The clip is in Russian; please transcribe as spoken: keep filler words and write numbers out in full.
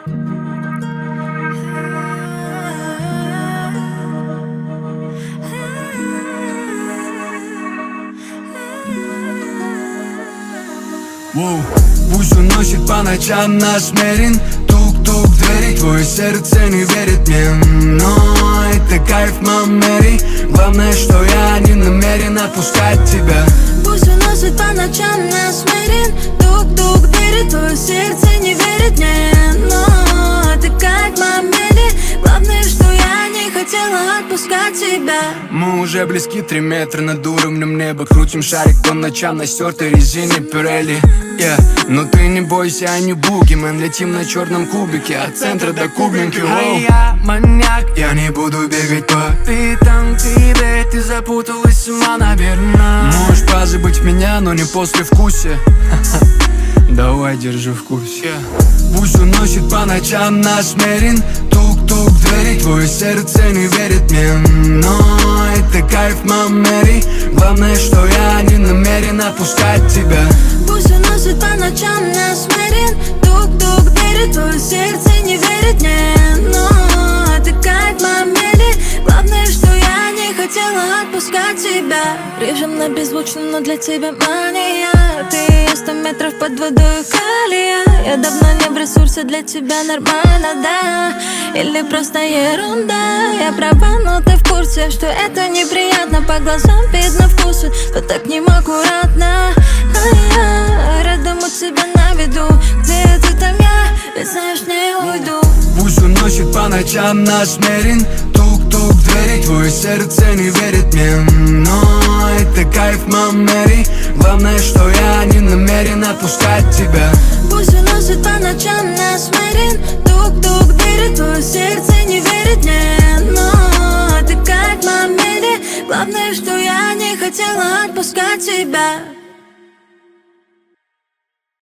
Воу. Пусть уносит по ночам наш Мерин. Тук-тук двери, твое сердце не верит мне. Но это кайф, мам Мэри. Главное, что я не намерен отпускать тебя. Пусть уносит по ночам наш Мерин. Тук-тук двери, твое сердце не верит мне. Но это кайф, мам Мэри. Главное, что я не хотела отпускать тебя. Мы уже близки, три метра над уровнем неба. Крутим шарик по ночам на стертой резине Пирелли. Yeah. Но ты не бойся, я не бугимен. Летим на черном кубике от центра до Кубинки. А я маньяк, Я не буду бегать по питам тебе. Ты запуталась сама, наверное. Можешь позабыть меня, но не после вкуса. Давай, держи в курсе. yeah. Пусть уносит по ночам наш Мерин. Тук-тук двери, твое сердце не верит мне. Но это кайф, мам Мэри. Главное, что я не намерен отпускать тебя. Пусть уносит по ночам наш Мерин. Тук-тук двери, твое сердце не верит мне. Но это кайф, мам Мэри. Главное, что я не хотела отпускать тебя. Режем на беззвучном, но для тебя мания. Ты сто метров под водой калия. Я давно не в ресурсе, для тебя нормально, да? Или просто ерунда? Я права, но ты в курсе, что это неприятно. По глазам видно вкусы, но так неаккуратно. А я рядом у тебя на виду. Где ты, там я, ведь знаешь, не уйду. Пусть уносит по ночам наш Мерин. Тук-тук двери, твое сердце не верит мне. Но это кайф, мам Мэри. Главное, что я не намерен отпускать тебя. Пусть уносит по ночам наш Мерин. Тук-тук двери, твое сердце не верит мне. Но это кайф, мам Мэри. Главное, что я не хотела отпускать тебя.